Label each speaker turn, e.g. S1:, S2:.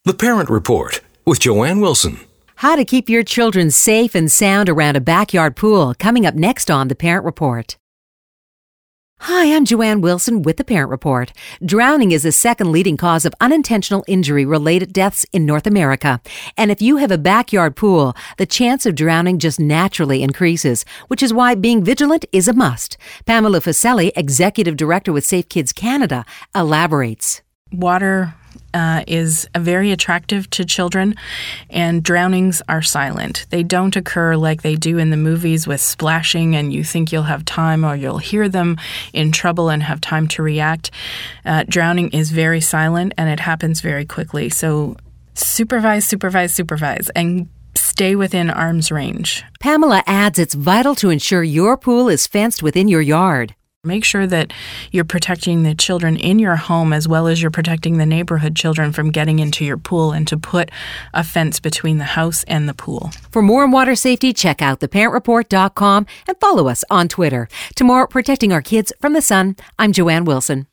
S1: The Parent Report with Joanne Wilson.
S2: How to keep your children safe and sound around a backyard pool, coming up next on The Parent Report. Hi, I'm Joanne Wilson with The Parent Report. Drowning is the second leading cause of unintentional injury-related deaths in North America. And if you have a backyard pool, the chance of drowning just naturally increases, which is why being vigilant is a must. Pamela Facelli, Executive Director with Safe Kids Canada, elaborates.
S3: Water is very attractive to children, and drownings are silent. They don't occur like they do in the movies with splashing and you think you'll have time or you'll hear them in trouble and have time to react. Drowning is very silent and it happens very quickly. So supervise, and stay within arm's range.
S2: Pamela adds it's vital to ensure your pool is fenced within your yard.
S3: Make sure that you're protecting the children in your home as well as you're protecting the neighborhood children from getting into your pool, and to put a fence between the house and the pool.
S2: For more on water safety, check out theparentreport.com and follow us on Twitter. To more Protecting Our Kids from the Sun, I'm Joanne Wilson.